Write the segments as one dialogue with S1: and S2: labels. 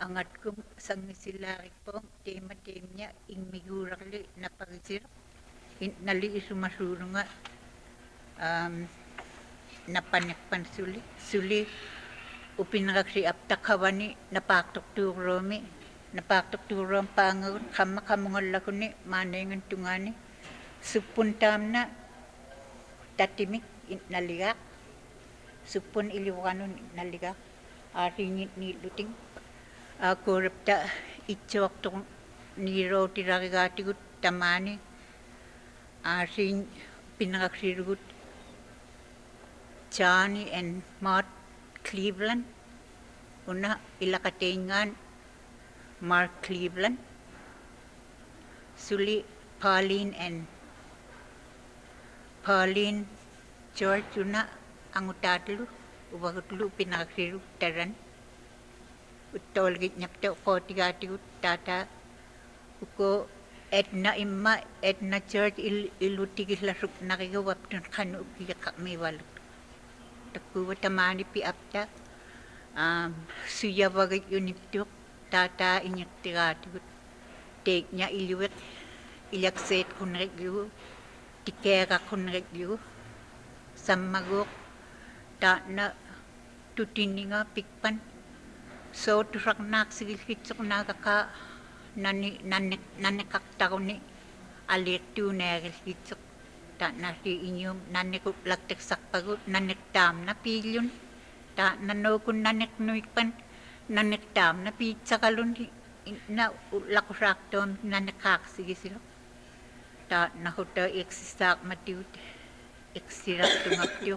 S1: angat kum sangisilari po tema-temnya ing migurali na pagisir nali isumasuro nga napanekpan suli upinagsi aptakawani napaktok turom pangagun kamungal lakuni manengan tungani supuntam na tatimik naligak supun iliwanun naligak aringit ni luting korupta itchok tong niro tiragatigut tamani aring pinagaksirugut Johnny and Matt Cleveland una ilakatengan Mark Cleveland suli Pauline George una ang utatlu ubagutlu pinagaksiru taran utolgit nyapte kotigati tata uko Edna George ilutigis lasuk nakigawap tun kanu ukiyak kami walut takuwa tamani pi apta suya bagay uniptuk tata inyak tirati tek nya iliwet ilakset kunreglu tikera kunreglu samagok ta na tutininga pikpan so turak nak sigil kitsok nakaka nanek takuni alertu neril kitsok ta na si inyong nanek laktek sakpagut nanek tam na pilyon ta nanokun nanek nuikpan nanek tam na pizza kalun na lakusaktom nanek kak sige sila ta nahuta eksisak matiut eksirak tungaptiok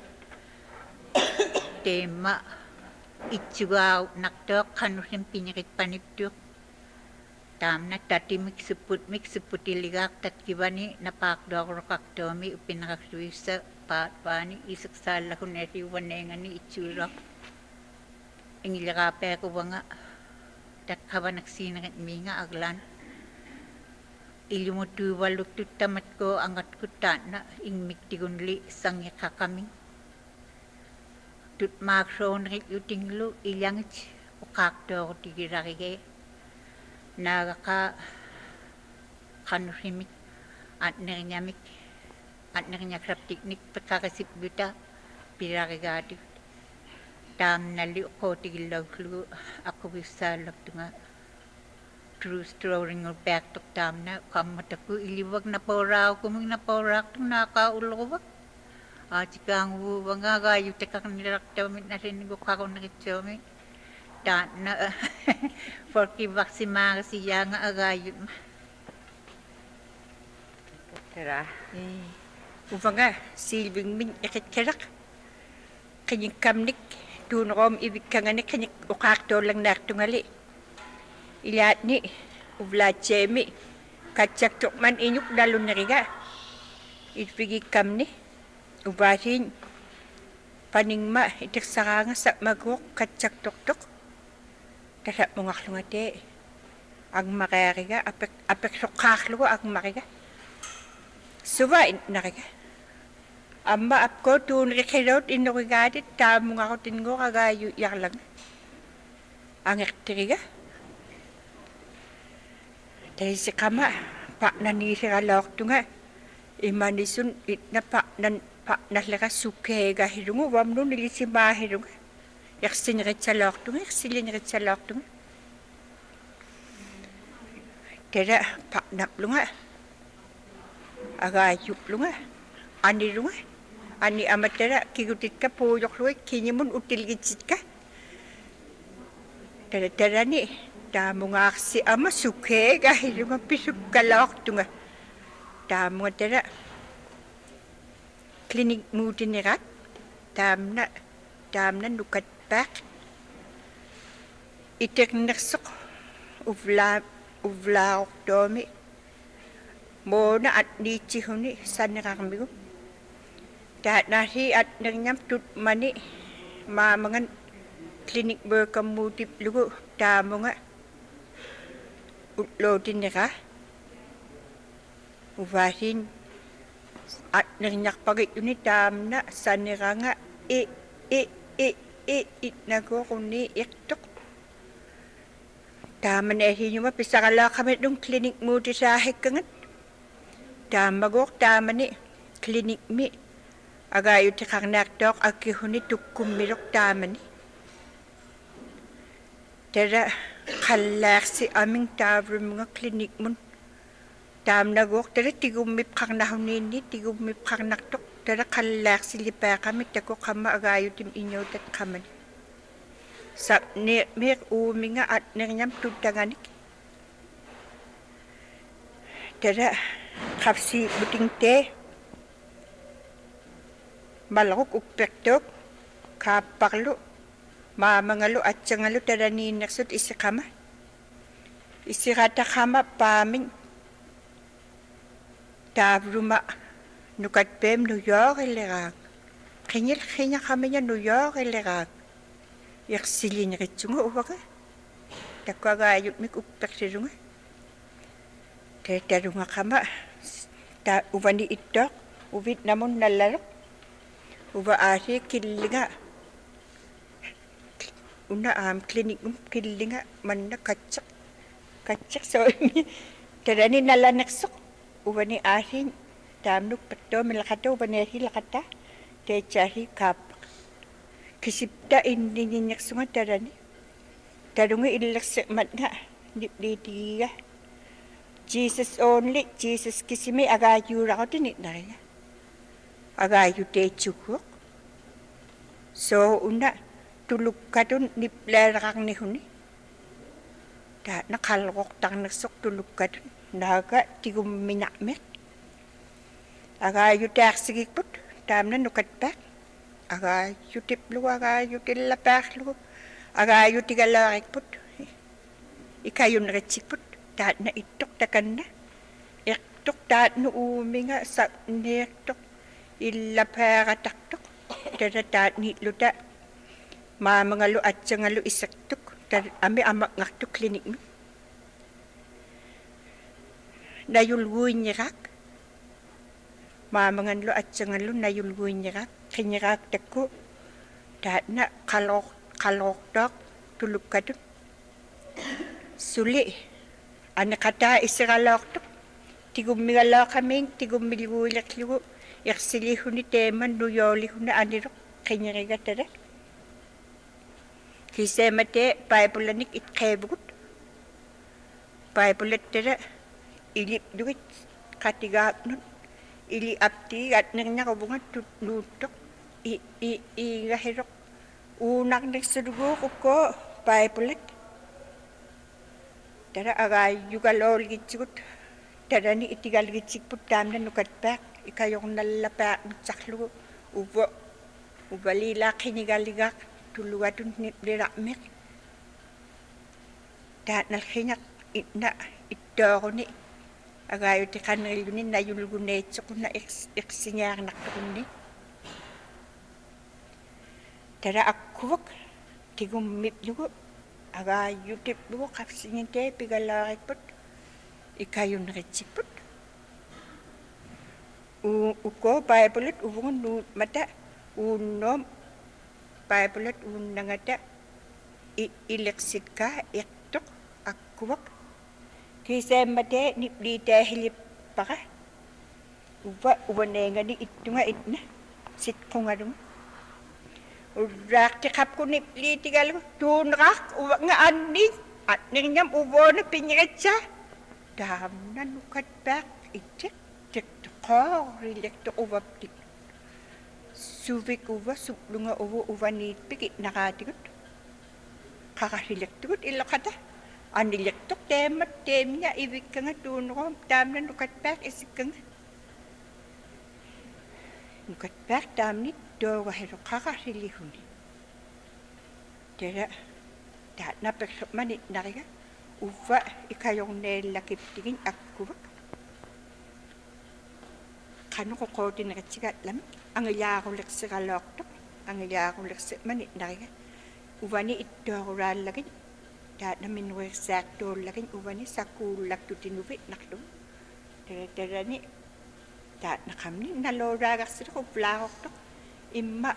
S1: tema itsugaw naktok kanusin pinyakit paniptiok tam na tatimik suput iligak tatkibani napakdok rokaktomi upinakaksuisa paani isaksala kunesi wanengani itsurak ingilakape ko nga tatkaba nagsinakat minga aglan ilumutu walutut tamat ko angat ko na ingmiktigunli sangya kakaming tut makson rik utinglu ilyangit ukakdo tigirarige nagaka kanusimik at nernyak teknik pagkakasip buta pirarigati tam nali ko tigilaglu ako bisa nga true story ng back to tam na kamataku iliwag na poraw kuming na porak tung nakaulowak chikang wanga gayu tekak niraktamit na sinigo kako nakitsomi ta na forki vaksima siya nga agayut
S2: tara uvanga silbing min ikitkirak kanyang kamnik tunrom ibig kangani kanyang ukakto lang naktungali ilat ni uvlat chemi kacak tukman inyuk dalun nariga itpigi kamni ubahin paningma itiksaranga sa magok kacak tuktuk kasap mongak lungate ang makariga apek sukaklo ang mariga suwa nariga amma apko tunri kilot inurigadi tamung ako tingo kagayu yaklang ang ektriga dahil si kama pa nanisi kalok tunga imanisun itna pa naslaka sukega hirungu wamno nilisima hirunga yaksin ritsalok tunga yaksilin ritsalok tunga kaya pa naplunga agayup lunga ani lunga ani amatera kigutit ka puyok luwe kinyimun utilgitsit ka tera ni damo nga si ama suke kahit yung pisuk kalawak tunga damo nga tera klinik mutin nirat dam na nukat pak itek naksok uvla oktomi mo na at nichi huni san nakakamigo dahil nasi at nangyam tut mani mamangan klinik berkamutip lugo damo nga utlotin nila uvahin at nangyak pagit unitam na sanira nga itnago kuni iktok Taman hinuma pisakala kami dong klinik mo di sa hekangat. Tamagok tamani klinik mi. Agayo ti kaknak dok akihuni tukum mirok tamani. Tera kalaksi aming tabro mga klinik mun. Tam nagok tera tigumip kaknahunini tigumip kaknak dok. Tera kalaksi lipa kami tako kama agayo tim inyo tat kamani. Sa mir uminga at nangnyam tutanganik. Tera kapsi buting te. Malakok upektok kapaklo mamangalo at sangalo tera ninaksot isikama. Isikata kama paming tabruma nukat pem New York ilerag. Kinya kami niya New York ilerag. Yaksilin ritsunga uwaga. Takwaga ayut mik upektirunga. Tetarunga kama ta uvani itok uvit namun nalarok. Uva ari kilinga. Una klinik kilinga manna kacak so terani nalanak sok. Uva ni ari tamnuk peto melakato uva ni ari lakata te cari kap. Kisipta indi ninyak sunga terani. Tarunga ilak matna di Jesus only Jesus kisimi agayu rakot ni naraya. Agayu te cukuk. So una tuluk kadun niplerakang ni huni. Da nakalok tang nasok tuluk kadun. Naga tigum minakmet. Agayu te aksigik put. Tamna nukat pak. Agayu tiplu, agayu tilapak lu. Agayu tigalarik put. Ikayun retsik put. Da na itok takan na. Iktok da na uminga sa nektok. Ilapera taktok. Tada taat ni luta. Mamangalo at sangalo isaktok. Tada ame amak ngaktok klinik mi. Nayulguy nyirak. Mamangalo at sangalo nayulguy nyirak. Kinyirak tako. Taat na kalok dok. Tuluk ka dun. Suli. Anakata isikalok tok. Tigumigalo kaming. Tigumilgulak lugo. Yaksili huni teman nuyoli huni anirok kenyeriga tere. Kisemate paipulanik itkebugut. Paipulat tere ilip duit katigak nun. Ili apti at nangnya kabungan nutok. Gahirok. Unak nagsudugo kuko paipulat. Tere agay yugalol gitsikut. Tere ni itigal gitsikput tamna nukat pak. Ikayong nalapa matsaklo ubalila kinigaligak tulugatun nirakmek ta nalkhinak itna itto ni agayo ti kanil ni nayulgune tsuk na eksinyar nakuni tara akkuwak tigum mitlugo agayo ti buo kapsinginte pigalariput ikayon retsiput uko paipulit ubungan mata unom paipulit unangata ileksika ektok akkuwak kisem mate nipli tahilip paka ubanenga ni itunga itna sit kungadung urak tikap ko nipli tigal tunrak nga aning at ningnyam ubona pinyecha dam na nukat bak itik rilekto ubaptik suvik uva suplunga uva nitpik nakatigut kakarilekto ilokata anilektok temat temnya ibik nga tunro tamna nukat pak isikang nukat pak tamni do wahero kakarilihuni tera dat na pek manit nariga uva ikayong nelakiptigin akkuwak kanu ko kotin nakatsikat lam ang yako leksekalok tok ang yako lekse manit nariga uvani ittoral lagi da namin we sakto lagi uvani sakulak tutinuvi nakdo tere ni da nakamni nalora gaksir ko flakok tok imma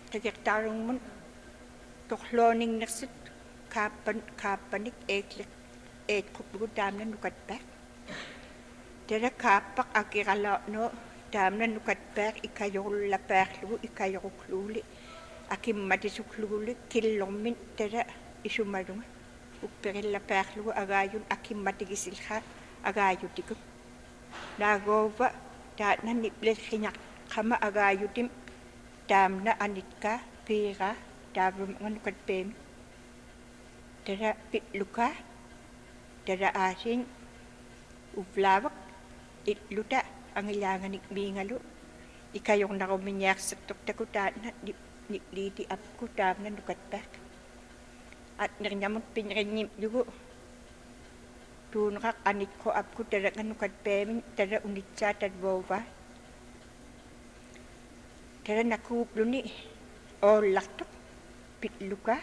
S2: tajektarong mun tokloning naksit kapanik eklek kupugu taamna nukatpak. Tada kaapak akiralaano taamna nukatpak ikayorullapaarlugu ikayorukluuli akimmatisukluuli killormin tada isumalunga uppeqillapaarlugu agaayun akimmatigisilha agaayutiku naagoova taatna niplelliñaqama agaayutim taamna anitka piiqa taavrumaga nukatpeemi tada pitluka tada aasin uflaavak itluta angilaanganik miingalu ikayornarumiñaarsertortaku taatna nipliiti apku taamna nukatpak at nirnamut pinrinñimlugu tuunraq anitko apku tadaga nukatpeemin tada unitsaa tadvoova tada nakuupluni oollartoq pitluka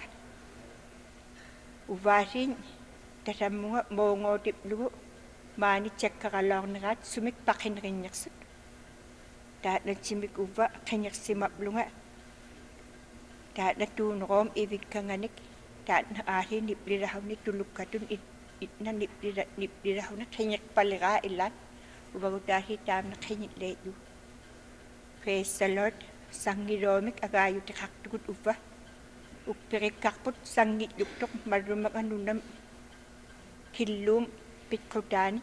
S2: uvaasin tasammunga moongootiplugu maani tsakkaqaloorneraat sumik paqinrinnersut taatna simik uva qingersimaplunga taatna tuuneroom ivikkanganik taatna aali niplirahuni tulukkatun itna niplirahuna qingerpaliraa illaat uvagutaasi taamna qinitleetlu praise the Lord sangiloomik agaayutiqartukut uva uppirikkarput sangitluktoq marrumaga nunam killuum pitqutaani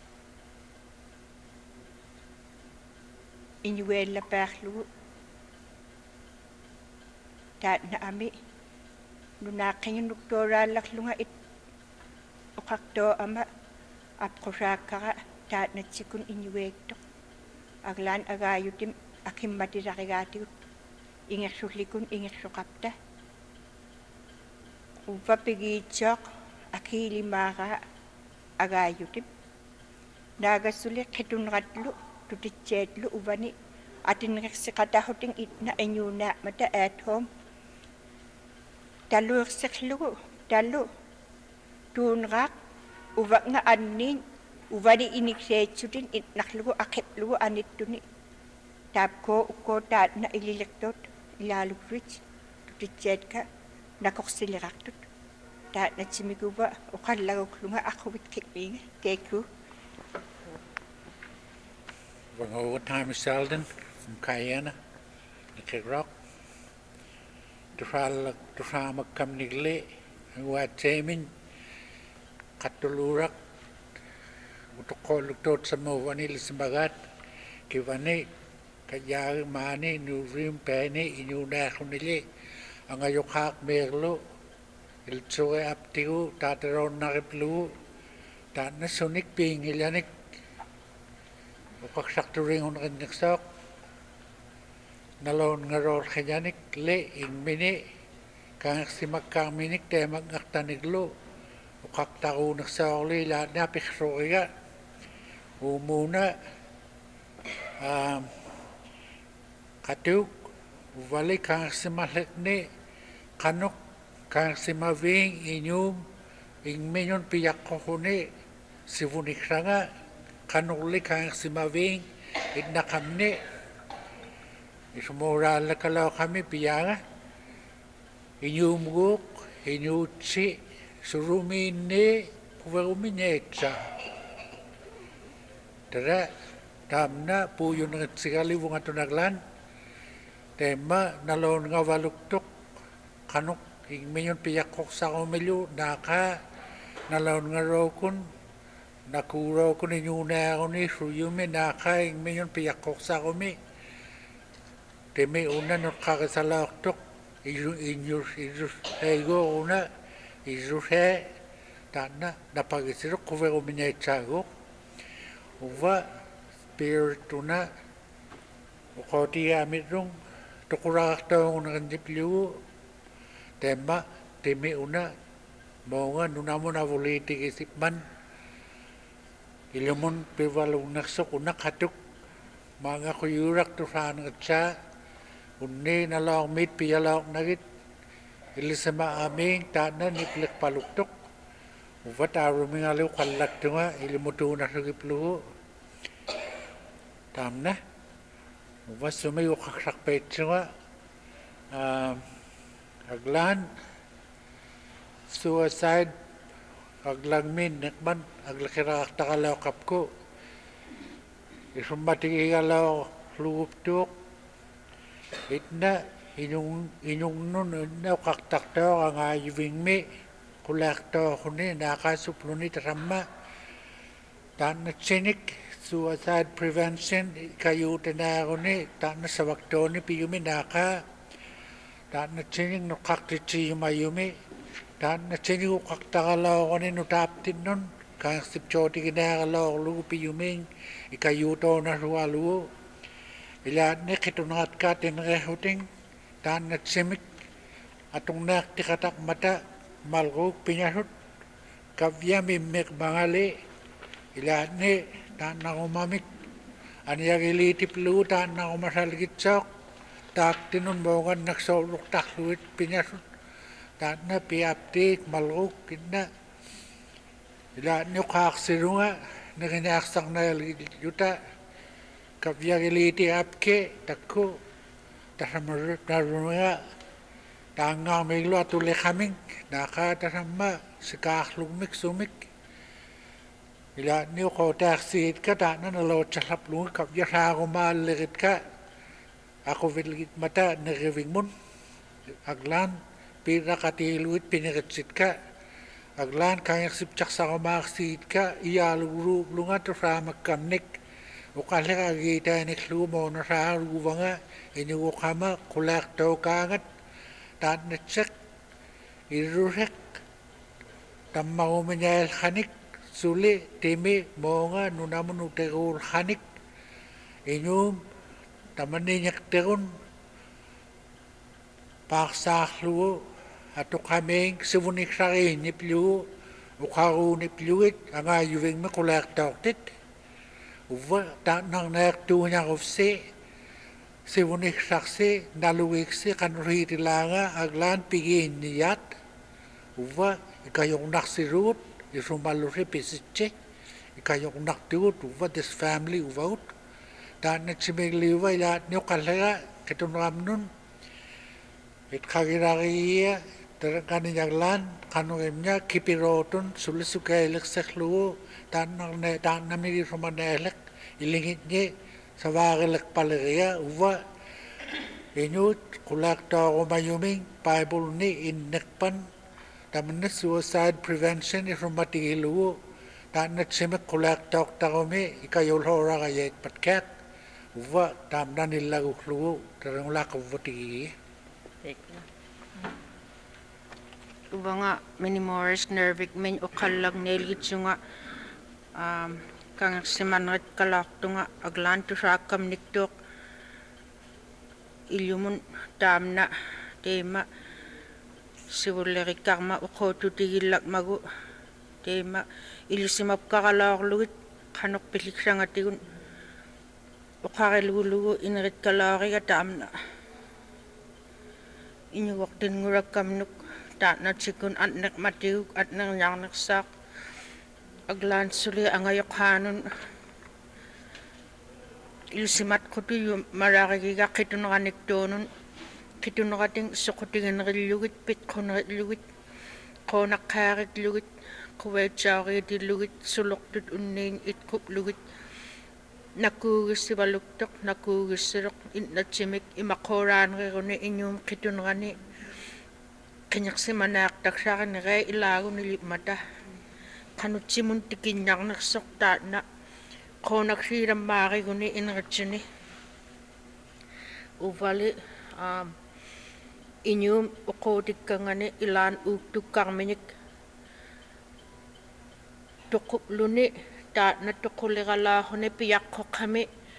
S2: iñueellapaarlugu taatna ami nunaaqqinnuktooraallarlunga uqartoo ama apqusaakkara taatnatsikun iñueektoq aglaan agaayutim akimmatisarigaatigut ingersullikun ingersuqapta uvapigiitsoq akiilimaaraa agaayutim naagassuli qitunratlu tutitseetlu uvani atinnersiqatahutin itna iñuunaamata at home taluerserlugu talu tuunraaq uvanga anniin uvani inikseetsutin itnarlugu aqiplugu anittuni taapkoo ukkoo taatna ililertoot ilaalugrit tutitseetka nakorsilirartut taatnatsimikuva uqallaguklunga aquvit kitmiinga thank you.
S3: Over time is Sheldon from Cayenne, the Rock. The farmer come nigle, who are taming Catulurak, to call the tot some of Vanil Simbagat, Kivane, Kayar Mani, New Rim Penny, in you Nakunile, Angayokak Merlo, Il Choe Aptiu, Tataron Nariplu, Tana Sonic being Ilianic. Pakakturing on rinneksok nalon ngarol khayanik le ingmini kang simakaminik temag aktaniglo ukaktaru naksawli la napikhroya umuna katuk wali kang simalekni kanok kang simaving inyum ingmenyon piyakohune sivunikranga kanuli kang simaving idnakamni isumurala kalaw kami piyaga inyumguk inyutsi surumini kuwaruminetsa tara tamna puyo ng tsikali bunga tunaglan tema nalon nga waluktok kanok ingmenyon piyakok sa kumilyo naka nalon nga rokun nakuro ko ninyuna ako ni suyume nakaing mayon piyakok sa kumi teme una no kakasalaktok inyus ego una isushe tana napagisiro kuvero minetsago uva spirituna ukoti amirung tukurakta una kandipliu tema teme una monga nunamon avoliti kisipman Ilamon pivalong naksok unak hatuk mga kuyurak to saan ngatsa unni nalawang mit piyalawang nagit ilisama aming tanan niplik paluktok uvat aruming aliw kalak tunga ilimutu na sagipluho tamna uvat sumayo kaksakpet tunga aglan suicide aglangmin nekman aglakiraaqtaqalao qapku isummatigigalaw luguptuuq itna inugnun inna uqaqtaqtooqangaayuvingmi qulaaqtooquni naaqaasupluni taramma taannatsinik suicide prevention kayuutanaaruни taannasavaktooni piyumi naaqaa taannatsinik nuqqaqtitsiyumayumi taannatsinik uqaqtaqalooquni nutaaptinnun kaanssipchootiginaagalooqlugu piyuming ikayuutoonarualugu ilaanni qitunaqatkaa tinqehuting taannatsimik atungnaaqtiqataqmata malquuk piñasut kavyamimmiq mangali ilaanni taannaqumamik aniagiliitiplugu taannaqumasalgitsaoq taaktinun moongannaqsouluqtarluit piñasut taanna piaptiik malquuk kinna ilaanni uqaaqsirunga niqinaaqsarnaalijuta kavyagiliiti apke takku tasamarunga taangaamiglu atuliqaming naaqaa tasamma sikaarlugmik sumik ilaanni uqootaaqsigitka taanna nalootsalapluga kavyasaarumaalleritka aquvilgitmata nirivingmun aglaan piiraqatiiluit piniqitsitka aglaan kangersipcharsaqumaarsititka iyaaluguruuplunga tusaamakkamnik uqalliqagiitaaniklugu moonasaaruuvanga inuguqama qulaaqtookaangat taannatseq irruseq tammagumiñailqanik suli timi moonga nunamun uteruulqanik inuum tamaniñiqterun paarsaarlugu atuqamiing sivuniqsariinniplugu uqaruuniplugit angaayuvingmi qulaaqtaortit uva taannarnaaqtuuñarufsi sivuniqsarsi nalugiksi qanuriitilaanga aglaan pigiinniyaat uva ikayornarsirugut isumallusi pisitsi ikayornartugut uva this family uvaut taannatsimiliuva ilaatni uqalliqa qitunramnun itqagirariia tarakaniñaglaan qanurimña kipirootun sulisukailiqserlugu taannamigisumaneeleq ilingitñi savaarileqpaleria uva inuut qulaaqtoorumayuming paibulni inneqpan tamanna suicide prevention isumatigilugu taannatsimik qulaaqtoortarumi ikayulhooraqayeekpatkaaq uva taamnanillaguqlugu tarangulaaqavvatigigi
S2: Ubanga minimoris nervik min uqallag nelgitsunga kangersimanrat kalaqtunga aglaan tusaakamniktuq illumun taamna teema sivullerikkarma uqootutigillakmagu teema illusimapqaralaorlugit qanorpilliksangatigun uqarilugulugu ineritkalaariga taamna inuqtingurakkamnuk taatnatsikun atneqmatiguk atnerñarnersaaq aglaan suli angayoqaanun ilsimat qutuyu mararigiga qituneraniktuunun qitunerating soqutiginerillugit pitqunerillugit qoonaqqaaриtlugit quveitsaariitillugit suluqtut unniin itquplugit nakuugissivaluktoq nakuugissiroq innatsimik imaqooraanereruni iñuum qitunerani qingersimanaaqtaksaarinere ilaagunilipmata qanutsimun tikinñarnersoq taatna qoonaksiilammaariguni ineritsuni uvali iñuum uquutikkangani ilaan uuktukkarmiñik tuqupluni taatna tuquliqalaaruni piyaqqoqami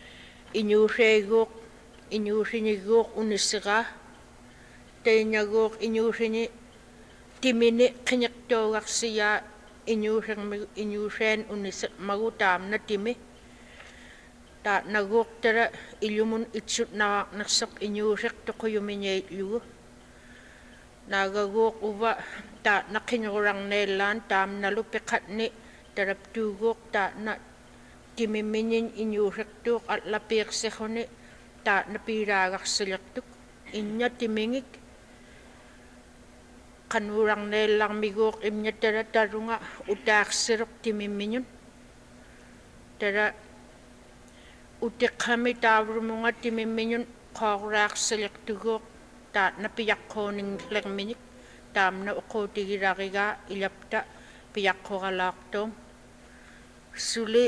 S2: iñuusiñiguuq unissiraa teiñaguuq iñuusini timini qiñiqtoogarsiyaa iñuuseen unisseqmagu taamna timi taatnaguuq tara illumun itsutnaraaqnersoq iñuuseq tuquyumiñaitlugu naagaguuq uva taatna qiñurarneellaan taamnalu piqatni taraptuuguuq taatna timimiñin iñuuseqtuuq atlapiiqsiruni ta, taatna piiraagarsilertuk inña timingik taatna qiñurarneellaan taamnalu piqatni taraptuuguuq taatna timimiñin iñuuseqtuuq atlapiiqsiruni taatna piiraagarsilertuk inña timingik taatna qiñurarneellaan taamnalu piqatni taraptuuguuq taatna timingik taatna qiñurarneellaan taamnalu piqatni taraptuuguuq atlapiiqsiruni taatna piiraagarsilertuk inña timingik kanurang nelang migok imnya tara tarunga utaksirok timiminyun tara utik kami tawrumunga timiminyun kawrak selek tugok ta napiyak koning lekminik tam na uko tigirakiga ilapta piyak ko kalaktong suli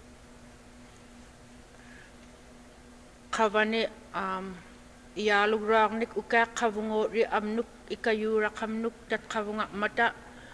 S2: kavane iyalugragnik uka kavungori amnuk ikayura kamnuk tat kavunga mata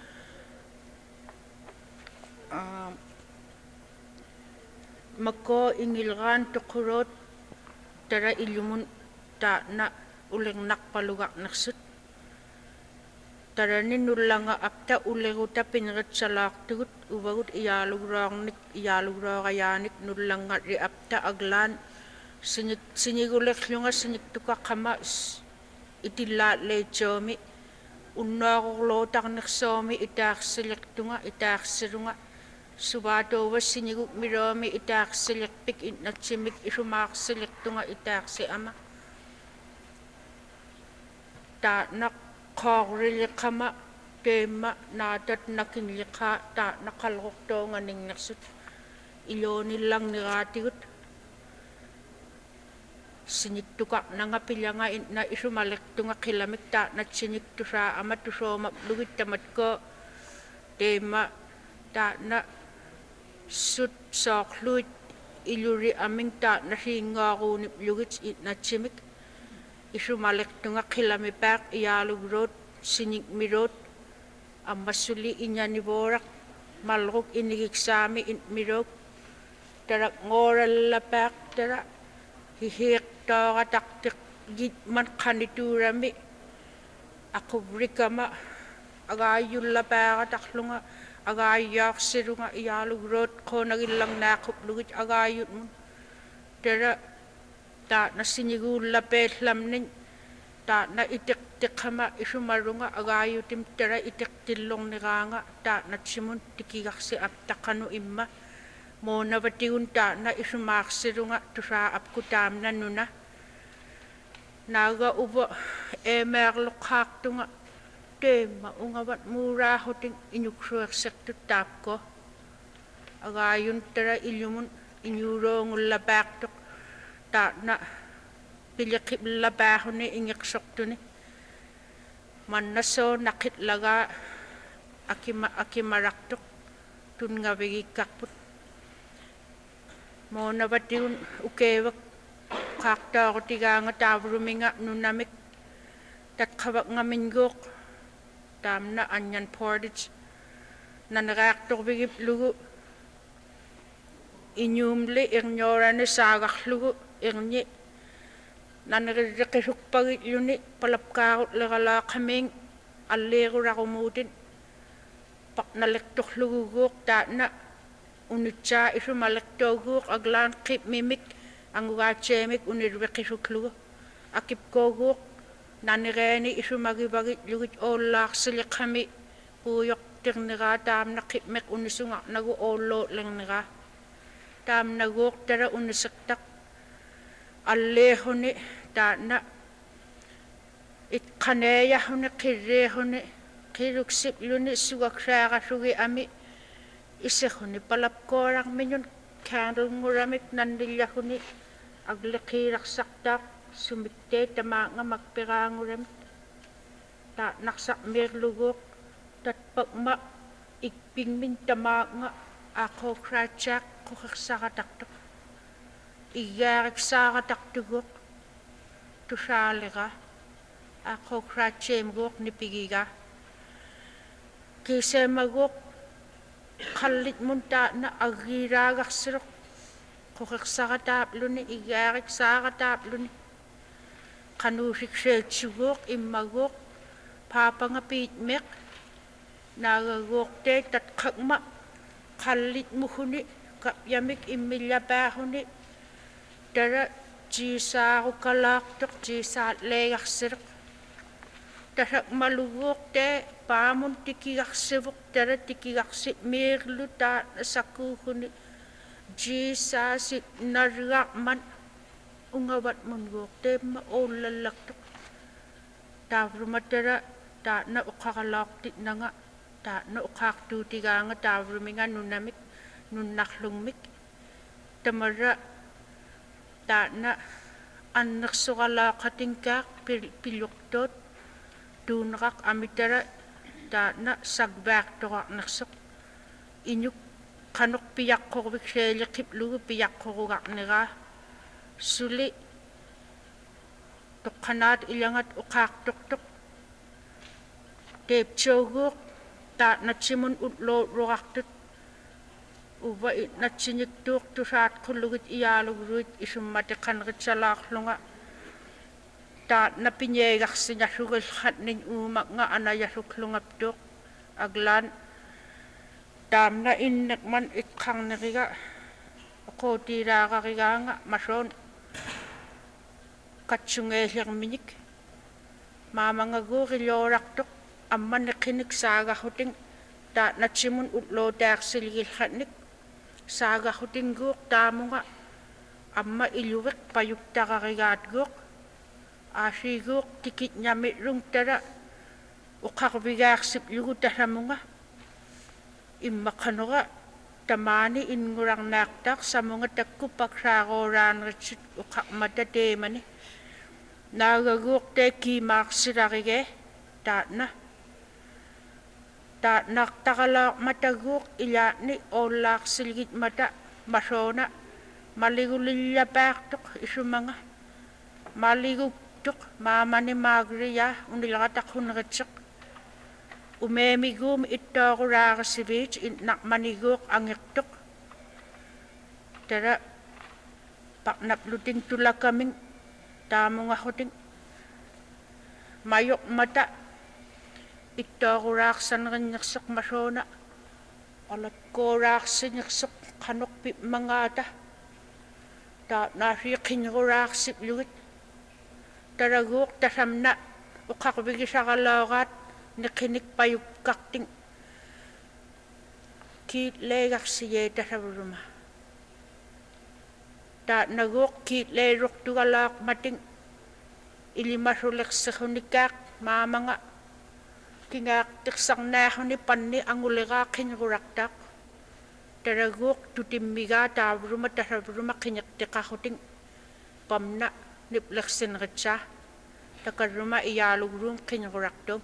S2: mako ingilgan tukurot tara ilumun ta na uleng nakpalugak naksut tara ni nulanga apta uleguta pinrat salak tugut ubagut iyalugragnik iyalugagayanik nulanga ri apta aglan sinigulek lunga sinig tuka kama itilat le chomi unnaglo taknek somi itak selek tunga itak serunga subato was siniguk miromi itak selek pik inatsimik isumak selek tunga itak se ama ta nak kogrile kama tema natat nakinlika ta nakalok to nganing naksut iloni lang nigatigut sinik tuka nanga pilanga na isumalek tunga kilamik ta na sinik tu sa amat tu so maplugit tamat ko tema ta na sut sok luit iluri aming ta na singa ko ni plugit na simik isumalek tunga kilami pak iyalugrot sinik mirot amasuli inya ni borak malruk inigiksami in mirok tarak ngoral lapak tarak hihik taga taktik git man kaniturami ako brikama agayul lapak taklunga agayak sirunga iyalugrot ko nagilang nakup lugit agayut mo tara ta na sinigul lapet lamnin ta na itik kama isumarunga agayutim tara itik tilong niganga ta na simun tikigaksi aptakano imma mo na batiun ta na isumaksirunga tusa apkutam na nuna naga ubo merlokak tunga tema ungabat mura hoting inyuksuak sektu tapko agayun tara ilumun inyurong labak tuk ta na pilikip labak ni ingiksok tu ni man na so nakit laga akimarak tuk tun nga bigi kakput mo na batiun ukewak kakta ko tiga nga tavruminga nunamik tat kawak nga minggok tam na anyan portage na nakaktok bigip lugu inyumli irnyora ni sagak lugu irnyi na naririkisuk pagit yuni palapkakot lagala kaming alego rakumutin pak nalektok lugu gok ta na unitsa isu malektok gok aglan kip mimik ang wachemik unirikisuk lugu akip ko gok nanireni isu magibagit lugit olak silik kami puyok tirnira tam nakipmek unisunga nagu olo lang nira tam nagok tara unisaktak alleho ni ta na itkaneya huni kireho ni kiruksip luni sugaksaka sugi ami iseho ni palapkorang minyon candle nguramik nandilya huni aglikirak saktak sumikte tama nga magpiranguram ta naksak merlugok tat pagma ikpingmin tama nga ako kratsak kukaksakataktok igarik sakataktukok tusalika ako kratsem gok nipigiga kise magok kalit munta na agiragak sirok kukaksakataplo ni igarik sakataplo ni kanusik setsugok imagok papangapit mek nagagok te tat kagma kalit muhuni kapyamik imilabahuni tara jisa ko kalaktok jisa legak sirok tarak malugok te pamun tikigak sibuk tara tikigak si mirlu ta sakuhuni jisa si nargak man ungawat mungok te maolalak tok tavrumatara
S4: ta na uqaqalaaqtit nanga ta na uqaartuutigaanga taavruminga nunamik nunnarlungmik tamara ta na annersuqalaaqatinkaaq pilluqtuut tuuneraq amitara ta na sagvaartoqarnersoq inyuk qanuq piyaqqorvik seeliqiplugu piyaqqorugarneraa suli toqqanaat ilangat uqaartortoq teeptioguuq ta natsimun utlooraqtut uva natsiniktuuq tusaat qullugit iyaaluguruit isummati qanritsalaarlunga ta napinyeegarsinasugilqatnin uumaqnga anayasuklungaptuuq aglaan taamna innekman iqqarneriga qootiraaqarigaanga masoon katsungeellerminik maamangaguurilloorartoq ammaneqinik saagahuting ta natsimun utlootaarsiligilqatnik saagahutinguuq taamunga amma iluveq payuktaqarigaatguuq aasiiguuq tikitñamirrung tara uqarvigaarsiplugu tasamunga immaqanora tamaani ingurarnaaqtaaq samunga takkupaqsaarooraanritsut uqarmata teemani naagaguuq tee kiimaarsilarigee taatna taatnaartaqalaaqmataguuq ilaatni oollaarsiligitmata masoona maligulillapаартоq isumanga maliguktuq maamani maagriya unilaqataqhuneritseq umeemiguum ittooquraarisiviit innaqmaniguuq angertoq tara paqnapluting tulakaming taamungahuting mayoqmata ittooquraarsanerinnersoq masoona alakkooraarsinersoq qanorpip mangaata taatnaasi qinruraarsiplugut taraguuq tasamna uqarvigisaralooraat niqinik payukkarting kiitleegarsiyee tasavuruma taatnaguuq kiitleeruqtugalaaqmating ilimasulerserunikaaq maamanga kingaaqtirsarnaahuni panni anguleraa qinrurartaaq taraguuq tutimmigaa taavuruma tasavuruma qiñertiqarruting pamna niplersinritsaa takarruma iyaaluguruum qinrurartum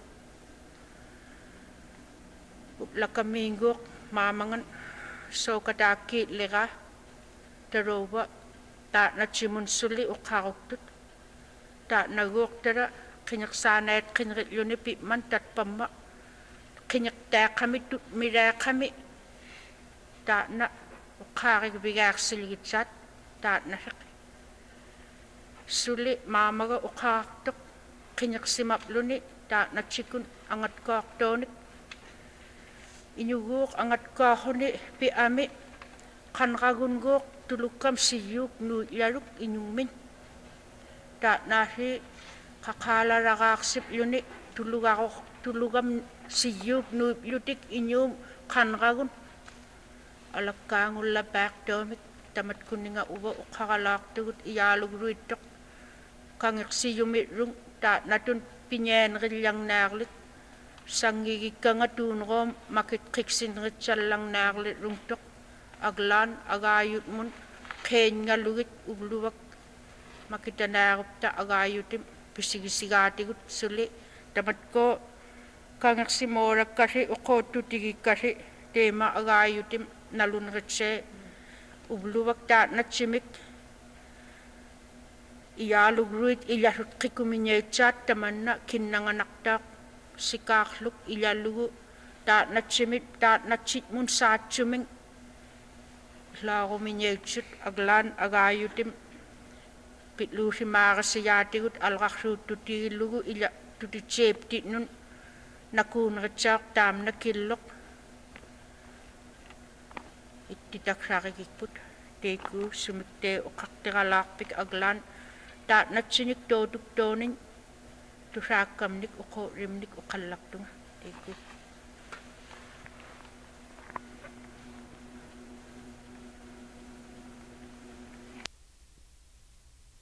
S4: utlakamiinguuq maamangan sookataakkiitleraa taruuva taatnatsimun suli uqaruktut taatnaguuq tara qiñersaanaat qinritluni pipman tatpamma qiñertaaqami tutmiraaqami taatna uqaarigvigaarsiligitsaat taatnaseq suli maamaga uqaartoq qiñersimapluni taatnatsikun angatkoortoonik iñuguuq angatkoorruni pi'ami qanragunguuq tulukkam siyuuk nuutlaruk iñummin taatnaasi qaqaalaraqaarsiplluni tulugam siyuuk nuutlutik iñuum qanragun alakkaangullapaartoomik tamatkuninga uva uqaralaartugut iyaaluguruittoq kangersiyumirrung taatnatun piñaanerillarnaarlik sangigikkanga tuuneroom makitqiksinritsallarnaarlirrungtoq aglaan agaayutmun qeeñngalugit ugluvak makitanaarupta agaayutim pisigisigaatigut suli tamatkoo kangersimoorakkasi uqoottutigikkasi teema agaayutim nalunritsee ugluvak taatnatsimik iyaalugruit ilasut qikumiñeitsaat tamanna kinnanganaqtaaq sikaarluk ilallugu taatnatsimit taatnatsitmun saatsuming laarumiñeitsut aglaan agaayutim pitluusimaarasiyaatigut alqarsuuttutiillugu ila tutitseeptitnun nakuunritsaaq taamna killoq ittitaksarigikput teekuu sumiktee uqartiralaarpik aglaan taatnatsinik tootuktooning tusaakkamnik uqorimnik uqallartunga teekuu